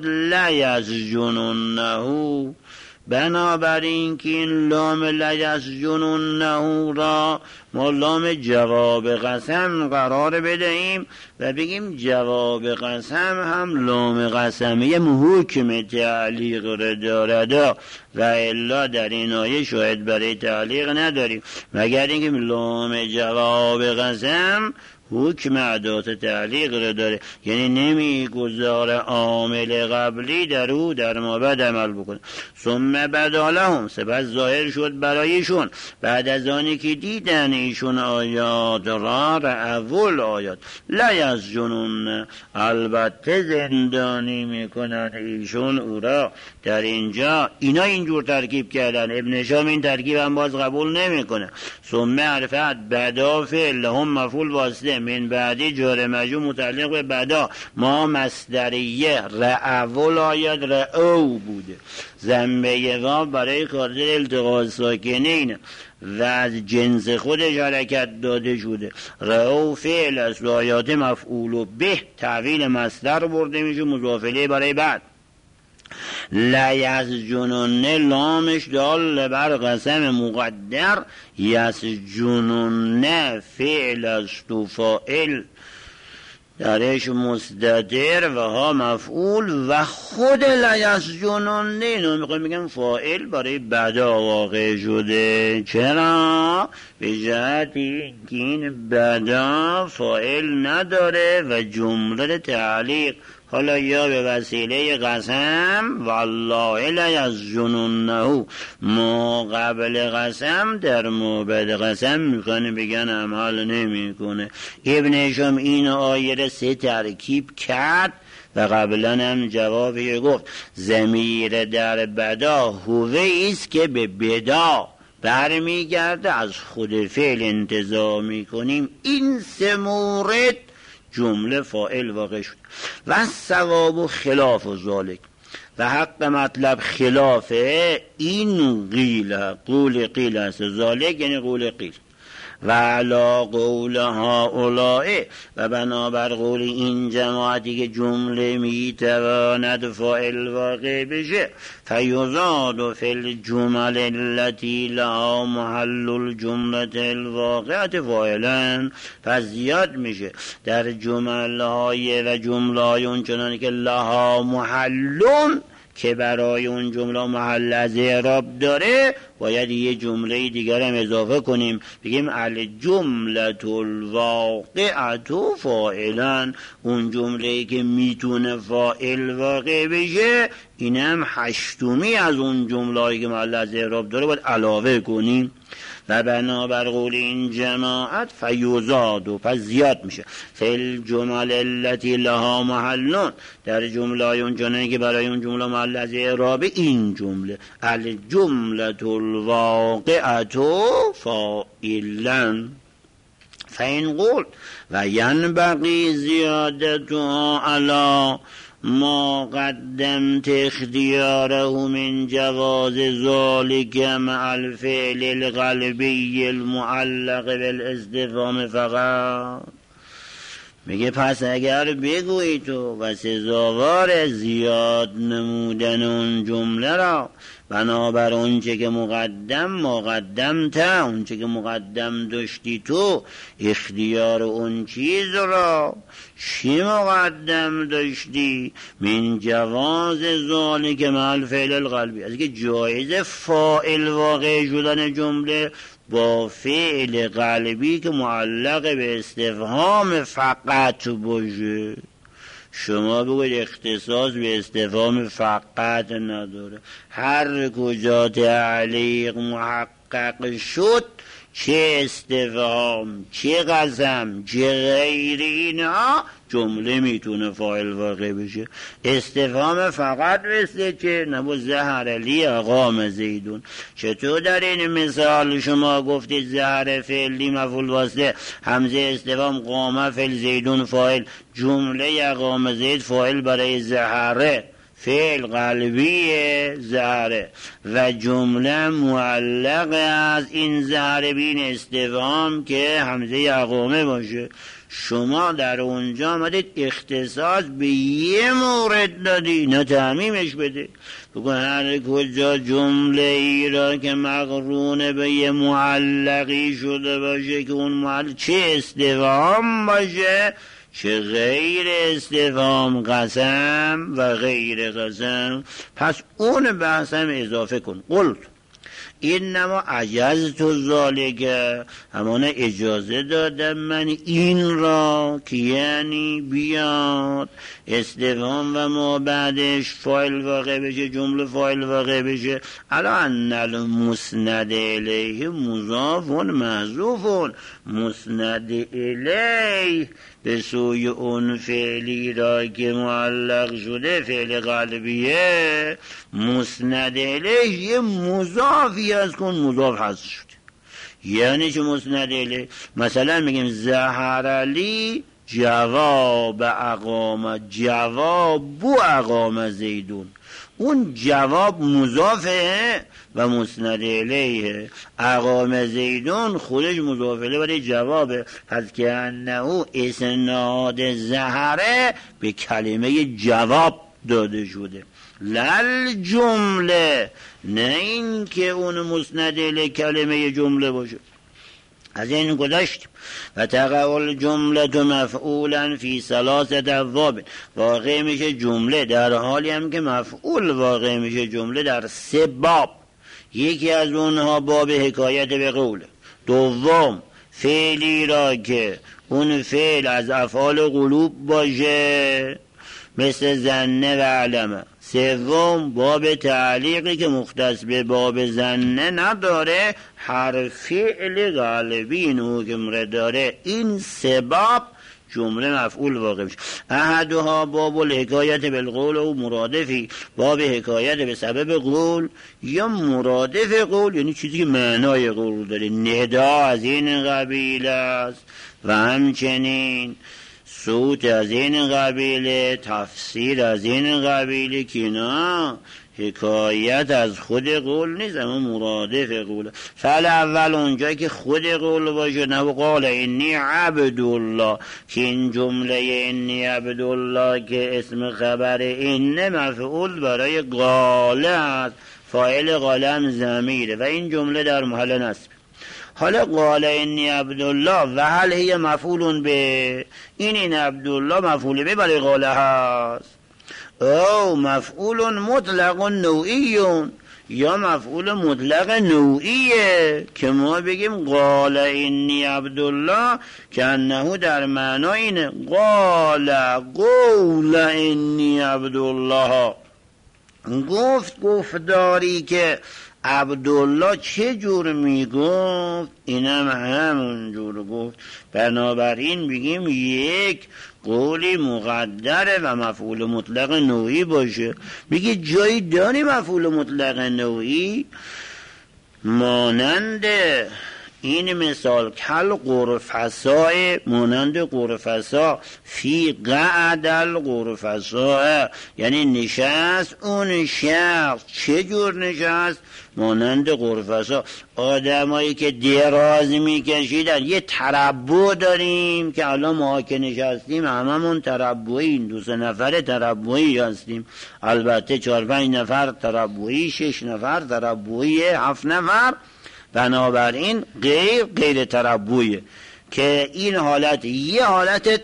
لیسجننه، بنابراین که این لام لیسجننه را ما لام جواب قسم قرار بدهیم و بگیم جواب قسم هم لام قسمیه حکم تعلیق را دارد و الا در این آیه شاید برای تعلیق نداریم، مگر اینکه لام جواب قسم حکم ادات تعلیق را داره، یعنی نمیگذار عامل قبلی در او در ما بعد عمل بکنه. ثم بدا لهم، سپس ظاهر شد برایشون بعد از آنی که دیدن ایشون آیات را، رأول آیات لیسجنن، البته زندانی میکنن ایشون او را. در اینجا اینا اینجور ترکیب کردن. ابن هشام این ترکیب هم باز قبول نمیکنه. ثم عرفت بدا فعل لهم مفعول واسطه، من بعدی جار مجرور متعلق به بدا، ما مصدریه رأول آیات رأو بوده، ضمه واو برای کارد التقاء ساکنین و از جنس خودش حرکت داده شده. رأو فعل است و آیات مفعول و به تحویل مصدر برده میشه مضافله برای بعد. لیسجنن لامش دال بر قسم مقدر، یسجنن فعل است و فاعل درش مستتر و ها مفعول و خود لیسجنن اینو میخوام بگم فاعل برای بدا واقع شده. چرا؟ به جهت اینکه این بدا فاعل نداره و جمله تعلیق حالا یا به وسیله قسم والله لیسجننه، ما قبل قسم در مابعد قسم میکنه بگن عمل نمیکنه. ابن هشام این آیه سه ترکیب کرد و قبلا هم جوابی گفت ضمیر در بدا هوه ایست که به بدا برمیگرده، از خود فعل انتزاع میکنیم. این سه مورد جمله فاعل واقع شد. و ثواب خلاف و ذالک، و حق مطلب خلافه این قیل، قول قیل است، ذالک یعنی قول قیل. و علا قول هؤلاء، و بنابر قول این جماعتی که جمله میتواند فاعل واقع بشه، فیزاد فی الجمل التي لها محل الجمله الواقعه فاعلا، پس زیاد میشه در جمله های و جمله های اون چنانی که لها محلون، که برای اون جمله محل از اعراب داره، باید یه جمله دیگر هم اضافه کنیم، بگیم الجمله الواقعه فاعلا، اون جمله‌ای که میتونه فاعل واقع بشه، اینم هشتمی از اون جمله‌ای که محل از اعراب داره باید علاوه کنیم. و بنابر قول این جماعت فیوزاد، و پس زیاد میشه فی الجمل التي لها محلون، در جمله های اون جمله که برای اون جمله محل از اعراب، این جمله الجمله الواقعه فاعلا. فین قول و ینبغی زیادتها علی ما قدمت اختیاره من جواز ذلك مع الفعل القلبی المعلق بالاستفهام فقط. میگه پس اگر بگویی تو و سزاوار زیاد نمودن اون جمله را بنابر اونچه که مقدم مقدم تا، اونچه که مقدم داشتی تو، اختیار اون چیز را چی مقدم داشتی؟ من جواز ذالک مع الفعل القلبی، از که جایز فاعل واقع شدن جمله با فعل قلبی که معلق به استفهام فقط باشه. شما بگوید اختصاص به استفهام فقط نداره، هر کجا تعلیق محقق شد، چه استفهام چه قسم چه غیر اینها، جمله میتونه فاعل واقع بشه. استفهام فقط مثل چه؟ نبو زهر لی اقام زیدون. چطور در این مثال شما گفتید زهر فعلی مفعول واسطه، همزه استفهام قام فعل زیدون فاعل، جمله اقام زید فاعل برای زهره فعل قلبی زهره و جمله معلق از این زهره بین استفهام که همزه اقامه باشه. شما در اونجا آمدید اختصاص به یه مورد دادی، نه تعمیمش بده. بگو هر کجا جمله ای را که مقرون به یه معلقی شده باشه که اون معلق چه استفهام باشه چه غیر استفهام، قسم و غیر قسم، پس اون بحث هم اضافه کن. قلت اینما عجزت ذالک، همانه اجازه دادم من این را که یعنی بیاد استفهام و ما بعدش فاعل واقع بشه، جمله فاعل واقع بشه. الا ان المسند الیه مضاف محذوف، مسند الیه به سوی اون فعلی را که معلق شده فعل قلبیه، مسند الیه یه مضافی از کن مضاف حذف شده. یعنی چه مسند الیه؟ مثلا میگیم زهر لی جواب اقام، جواب بو اقام زیدون، اون جواب مضافه و مسند الیه، اقام زیدون خودش مضاف الیه برای جوابه. پس که انه اسناد زهره به کلمه جواب داده شده، لل جمله، نه این که اون مسند الیه کلمه جمله باشه. از این گذشتیم. و تقول جمله مفعولا فی ثلاثه ابواب، واقع میشه جمله در حالی هم که مفعول واقع میشه جمله در سه باب. یکی از اونها باب حکایت به قوله، دوم فعلی را که اون فعل از افعال قلوب باشه، مثل زنه و علمه. سوم باب تعلیقی که مختص به باب زنه نداره، هر فعل غالبی این حکم را داره. این سه باب جمله مفعول واقع میشه. احدها باب الحکایت بالقول و مرادفی، باب حکایت به سبب قول یا مرادف قول، یعنی چیزی که معنای قول داره. ندا از این قبیل است و همچنین صوت از این قبیله، تفسیر از این قبیله که نه حکایت از خود قول نیست اما مرادف قول. فعل اول اونجایی که خود قول باشه، نه قال انی عبدالله، که این جمله انی عبدالله که اسم خبر این مفعول برای قال است، فاعل قال هم ضمیره و این جمله در محل نصب. حالا قال انی عبدالله و هل هی مفعول به، این این عبدالله مفعول به برای قال هست، او مفعول مطلق نوعیون یا مفعول مطلق نوعیه که ما بگیم قال انی عبدالله که انه در معنای اینه قال قول انی عبدالله، گفت گفتاری که عبدالله چه جور میگفت اینم همون جور گفت. بنابراین بگیم یک قولی مقدره و مفعول مطلق نوعی باشه. میگه جایی داری مفعول مطلق نوعی مانند این مثال کل قرفسا، مانند قرفسا فی قعد القرفسا، یعنی نشست اون شخص. چه جور نشست؟ مانند قرفسا، آدمایی که دراز میکشیدن. یه تربع داریم که الان ما که نشستیم هممون تربعی، دو سه نفر تربعی هستیم، البته چهار پنج نفر تربعی، شش نفر تربعی، هفت نفر. بنابراین غیر غیر تربعیه که این حالت یه حالت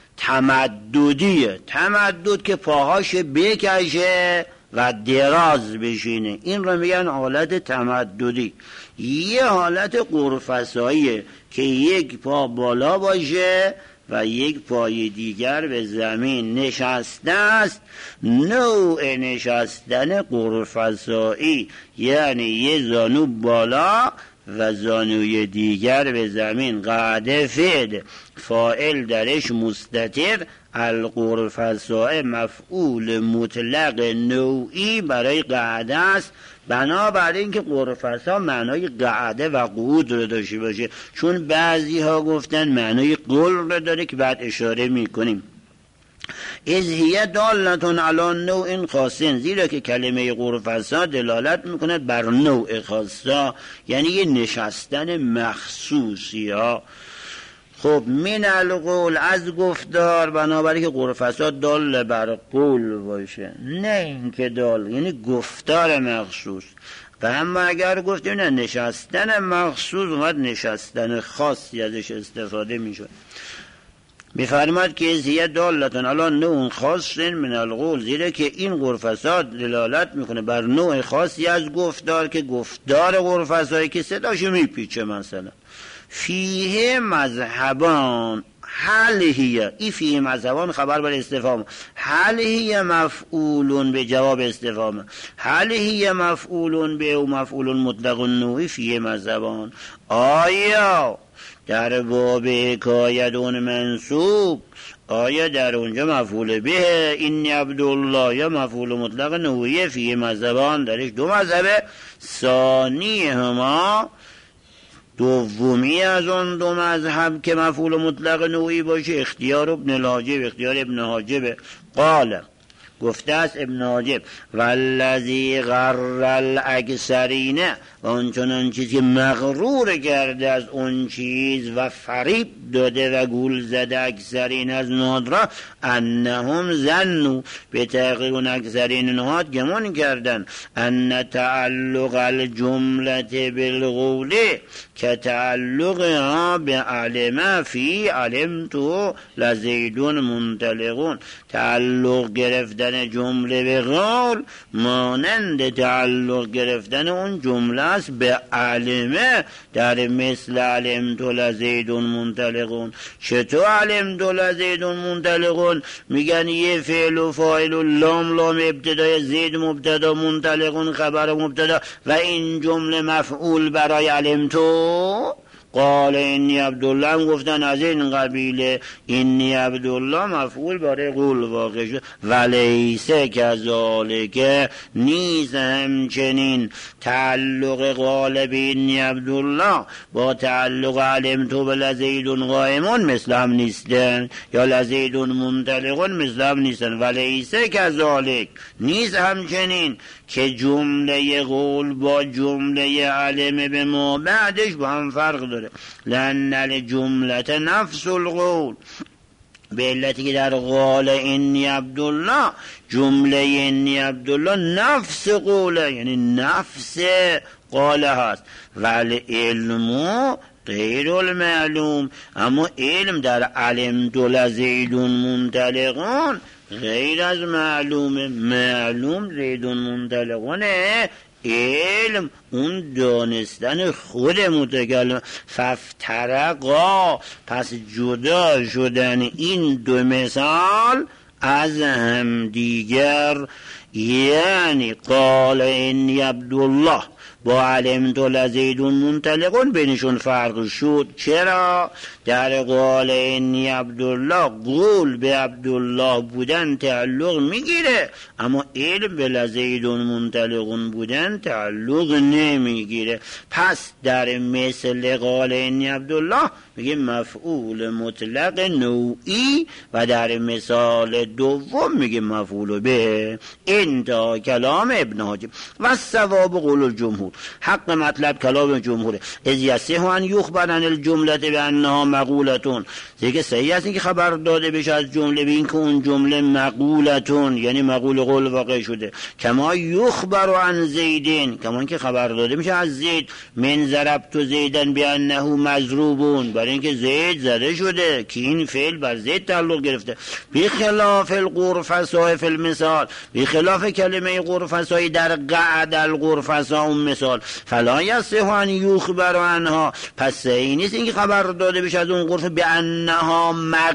تمددیه، تمدد که پاهاش بکشه و دراز بشینه، این رو میگن حالت تمددی. یه حالت قرفساییه که یک پا بالا باشه و یک پای دیگر به زمین نشسته است. نوع نشستن قرفسایی یعنی یه زانو بالا و زانوی دیگر به زمین. قعده فعل، فاعل درش مستتر، القرفساء مفعول مطلق نوعی برای قعده است. بنابراین که قرفسا معنای قعده و قعود رو داشته باشه، چون بعضی ها گفتن معنای قل رو داره که بعد اشاره میکنیم. از هی دالتون علی نوع خاصین، زیرا که کلمه قرفسا دلالت میکنه بر نوع خاصا، یعنی یه نشستن مخصوصی ها. خب من القول از گفتار، بنابراین که قرفسا دال بر قول باشه، نه اینکه دال یعنی گفتار مخصوص. و اما اگر گفتیم نه نشستن مخصوص اومد نشستن خاصی ازش استفاده میشه. میفرماد که زیه دالتن الان نوع خاص من القول، زیره که این قرفسا دلالت میکنه بر نوع خاصی از گفتار که گفتار قرفسایی که صداشو میپیچه. مثلا فیه مذهبان هل هیه، ای فیه مذهبان خبر بر استفهام، هل هیه مفعولون به جواب استفهام، هل هیه مفعولون به و مفعول مطلق نوعی فیه مذهبان. آیا در باب حکایتون منصوب، آیا در اونجا مفعول به این عبدالله یا مفعول مطلق نوعی فیه مذهبان؟ درش دو مذهبه. ثانی هما دومی از اون دو مذهب که مفعول مطلق نوعی باشه اختیار ابن الحاجب، اختیار ابن حاجب. قال گفته است ابن حاجب والذی غر الاکثرین، و اون چنان چیزی که مغرور کرده از اون چیز و فریب داده و گول زده اکثرین از نهادرا، انهم ظنوا، به تحقیق اون اکثرین نهاد گمان کردن، ان تعلق الجمله بالقول که تعلقها به علم فی علمتو لزیدون منطلقون، تعلق گرفتن شدن جمله به قول مانند تعلق گرفتن اون جمله است به علمه در مثل علمت لزیدون منطلقون. چطور علمت لزیدون منطلقون؟ میگن یه فعل و فاعل و لام لام ابتدای، زید مبتدا، منطلقون خبر مبتدا و این جمله مفعول برای علمتو. قال اینی عبدالله هم گفتن از این قبیله، اینی عبدالله مفعول برای قول واقع شد. ولیسه کذالک، نیز همچنین تعلق قال به اینی عبدالله با تعلق علمتو به لزیدون قائمون مثل هم نیستن، یا لزیدون منطلقون مثل هم نیستن. ولیسه کذالک، نیز همچنین که جمله قول با جمله علم به ما بعدش با هم فرق داره. لأن الجملت نفس القول، به علتی که در قال اینی عبدالله جمله اینی عبدالله نفس قوله، یعنی نفس قاله هست. ولی علمو غیر المعلوم، اما علم در علمت لزیدون منطلقون غیر از معلومه. معلوم زیدون منطلقونه، علم اون دانستن خود متکلم. فافترقا، پس جدا شدن این دو مثال از هم دیگر، یعنی قال اینی عبدالله با علمت لزیدون منطلقون بینشون فرق شد. چرا؟ در قال اینی عبدالله قول به عبدالله بودن تعلق میگیره، اما علم به لزیدون منطلقون بودن تعلق نمیگیره. پس در مثل قال اینی عبدالله میگه مفعول مطلق نوعی و در مثال دوم میگه مفعول به. انتها کلام ابن حاجب و ثواب قول الجمهور. حق مطلب کلام جمهوره. از یصح ان یخبر عن الجمله بانها مقولتون، دیگه صحیح است که خبر داده بشه از جمله به این که اون جمله مقولتون یعنی مقول قول واقع شده. کما یخبر عن زیدین، کما اینکه خبر داده میشه از زید من ضربت زیدن بانه مضروبون، برای اینکه زید زده شده که این فعل بر زید تعلق گرفته. بخلاف القرفصاء فی المثال، بخلاف کلمه قرفصاء در قعد القرفصاء اون مثال. فلا یصح ان یخبر عنها، پس صحیح نیست اینکه خبر داده بشه از اون قرفه به انها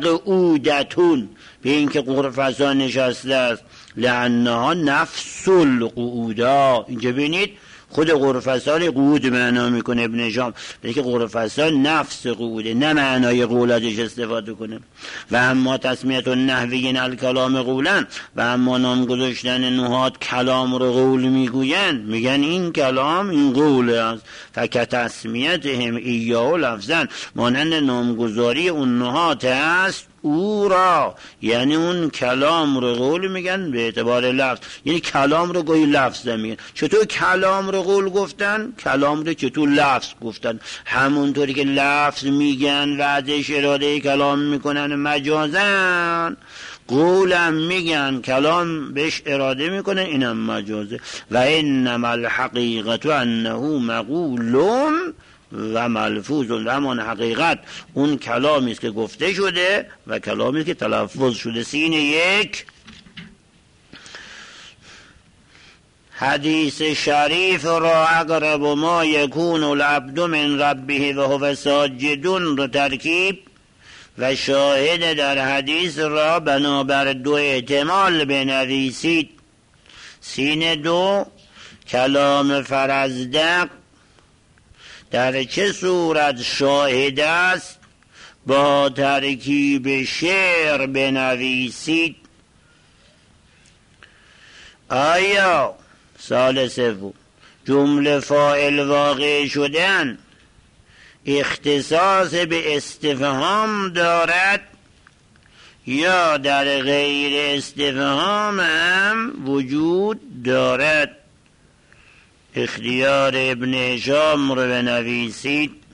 مقعودتون، به اینکه قرفصاء نشسته است. لانها نفس القعودا، اینجا ببینید خود قرفصاء قعود معنا میکنه ابن شام، بلکه قرفصاء نفس قعوده، نه معنای قول ازش استفاده کنه. و اما تسمیت النحویین الکلام قولن، و اما نام گذاشتن نحات کلام رو قول میگوین، میگن این کلام این قول است. فکت تسمیتهم ایاه لفظن، مانند نامگذاری اون نحات است او را، یعنی اون کلام رو قول میگن به اعتبار لفظ، یعنی کلام رو گوی لفظ میگن. چطور کلام رو قول گفتن؟ کلام رو چطور لفظ گفتن؟ همونطوری که لفظ میگن و ازش اراده کلام میکنن مجازن، قولم میگن کلام بهش اراده میکنن، اینم مجازه. و انما الحقیقت انه مقولون و ملفوظ، و همان حقیقت اون کلامی است که گفته شده و کلامی است که تلفظ شده. سین یک حدیث شریف را اقرب ما یکون العبد من ربه و هو ساجدون رو ترکیب و شاهد در حدیث را بنابر دو احتمال بنویسید. سین دو کلام فرزدق در چه صورت شاهد است با ترکیب شعر بنویسید. آیا ثالثه جمله فاعل واقع شدن اختصاص به استفهام دارد یا در غیر استفهام هم وجود دارد؟ اختیار ابن هشام رو بنویسید.